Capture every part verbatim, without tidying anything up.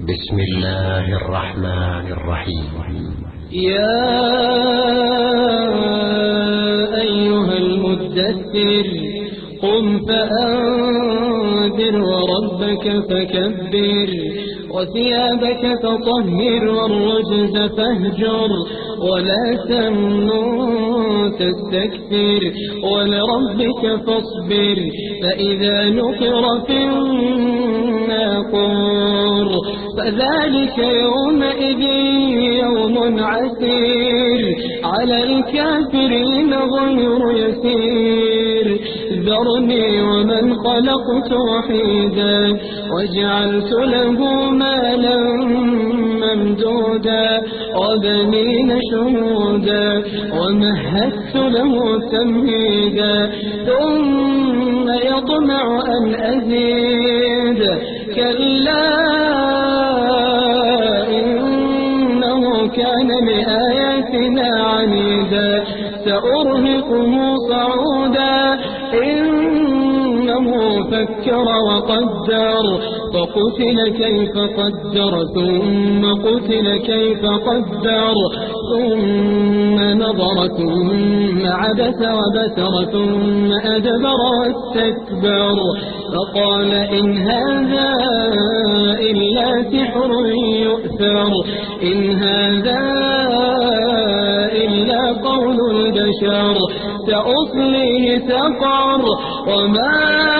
بسم الله الرحمن الرحيم. يا أيها المدثر قم فأنذر وربك فكبر وثيابك فطهر والرجز فاهجر ولا تمنن تستكثر ولربك فاصبر فإذا نقر في الناقور فذلك يومئذ يوم عسير على الكافرين غير يسير ذرني ومن خلقت وحيدا وجعلت له مالا ممدودا وبنين شهودا ومهدت له تمهيدا ثم يطمع أن أزيد كلا إنه كان لآياتنا عنيدا سأرهقه صعودا إنه فكر وقدر فقتل كيف قدر ثم قتل كيف قدر ثم نظر ثم عبس وبسر ثم أدبر واستكبر فقال إن هذا إلا سحر يؤثر إن هذا إلا قول البشر سأصليه سقر وما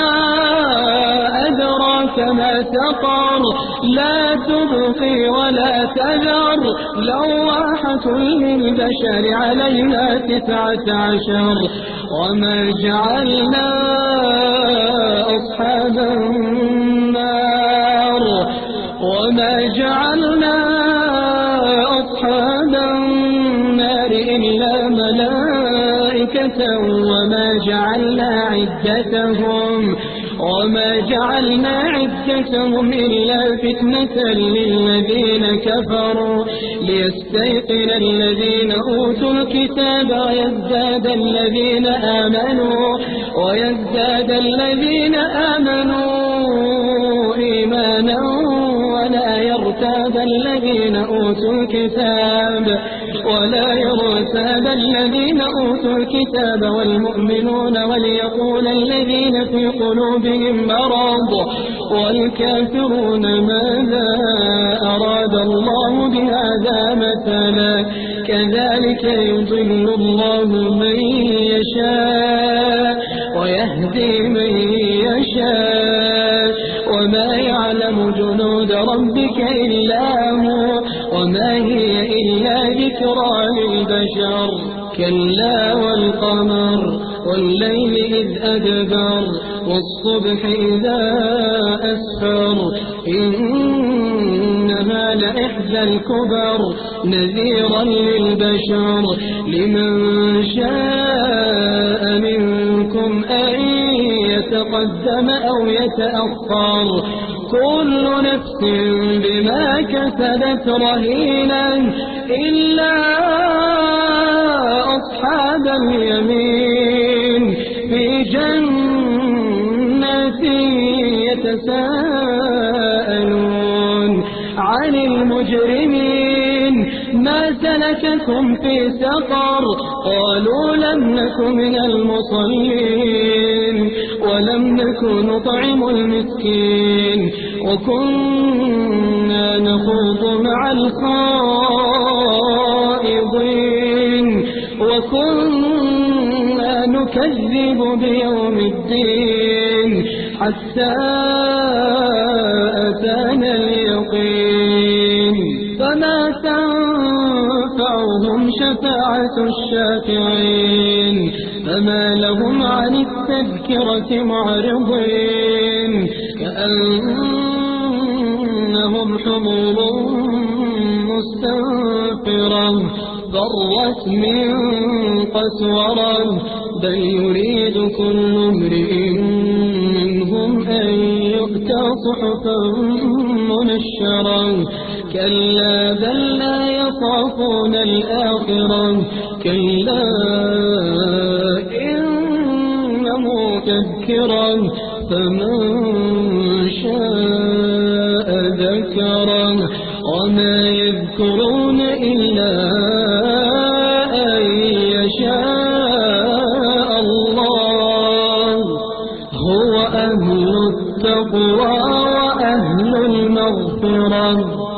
أدراك ما سقر لا تبقي ولا تذر لواحة للبشر عليها تسعة عشر وما جعلنا أصحاب النار وما جعلنا أصحاب النار إلا ملائكة وما جعلنا عدتهم وما جعلنا عدتهم إلا فتنة للذين كفروا ليستيقن الذين أوتوا الكتاب ويزداد الذين آمنوا ويزداد الذين آمنوا إيمانا ولا يرتاب الذين أوتوا الكتاب ولا يرتاب الذين أوتوا الكتاب والمؤمنون وليقول الذين في قلوبهم مرض والكافرون ماذا أراد الله بهذا مثلا كذلك يضل الله من يشاء ويهدي من يشاء وما يعلم جنود ربك إلا هو وما هي إلا ذكرى للبشر كلا والقمر والليل إذ أدبر والصبح إذا أسفر إنها لإحدى الكبر نذيرا للبشر لمن شاء منكم أن يتقدم أو يتأخر كل نفس بما كسبت رهينا إلا أصحاب اليمين في جنات يتساءلون عن المجرمين ما سلككم في سقر قالوا لم نك من المصلين ولم نك نطعم المسكين وكنا نخوض مع الخائضين وكنا نكذب بيوم الدين حتى أتانا اليقين فما تنفعهم شفاعة الشافعين فما لهم عن التذكرة معرضين كأنهم حمر مستنفرة ضرت من قسورة بل يريد كل امرئ منهم أن يؤتى صحفا منشرا كلا بل لا يخافون الآخرة كلا إنه تذكرة فمن شاء ذكره. مغفرة وما يذكرون إلا أن يشاء الله هو أهل التقوى وأهل المغفرة